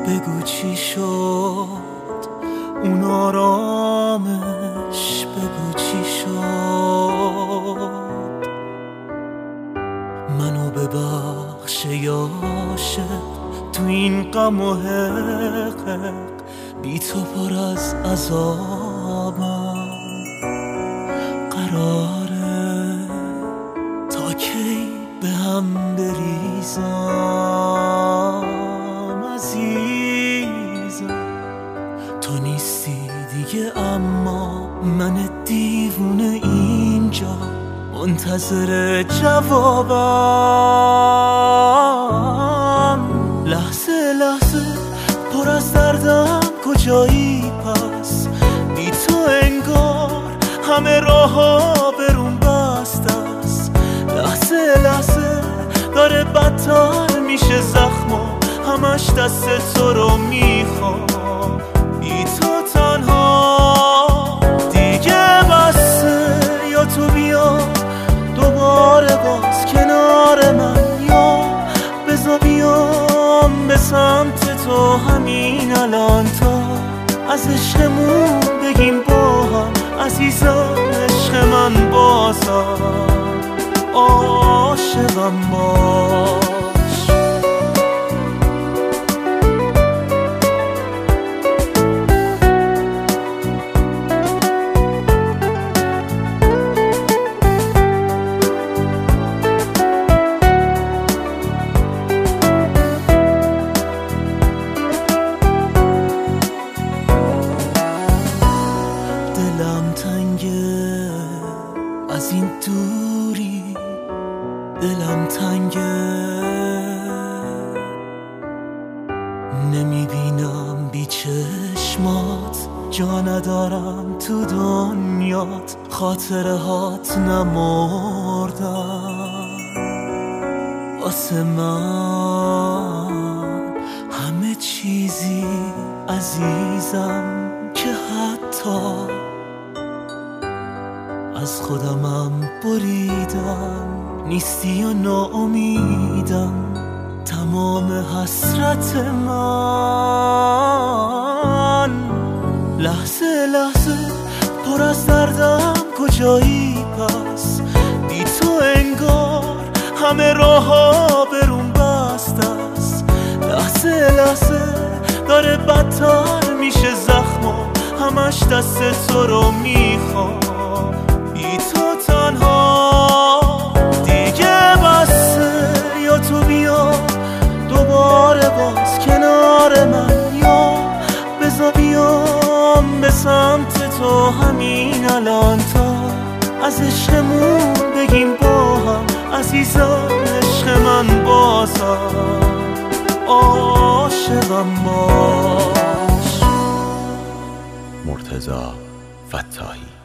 بگو چی شد اون آرامش، بگو چی شد. منو ببخش یا عاشق تو این غم و حقق، بی تو پر از عذابم. قراره تا کی به هم بریزم عزیزم، تو نیستی دیگه اما من دیوونه اینجا منتظر جوابم. لحظه لحظه پر از دردم کجایی پس، بی تو انگار همه راه‌ها برون بسته است. لحظه لحظه داره بدتر میشه زخما، همش دست تو رو میخوام. بی تو تنها دیگه بسه، یا تو بیا دوباره باز کنار من، یا بذار بیام به سمت تو همین الان تا از عشقمون بگیم با هم عزیزم. عشق من بازم عاشقم باش. دلم تنگه از این دوری، دلم تنگه نمیبینم بی چشمات، جا ندارم تو دنیات، خاطره هات نمردم. واسه من همه چیزی عزیزم که حتی از خودمم بریدم. نیستی و ناامیدم تمام حسرت من. لحظه لحظه پر از دردم کجایی پس، بی تو انگار همه راه‌ها برون بسته است. لحظه لحظه داره بدتر میشه زخما، همش دست تو رو میخوام. بی تو تنها دیگه بسه، یا تو بیا دوباره باز کنار من، یا بذار بیام به سمت تو همین الان تا از عشقمون بگیم با هم عزیزم. عشق من بازم عاشقم باش. مرتضی فتاحی.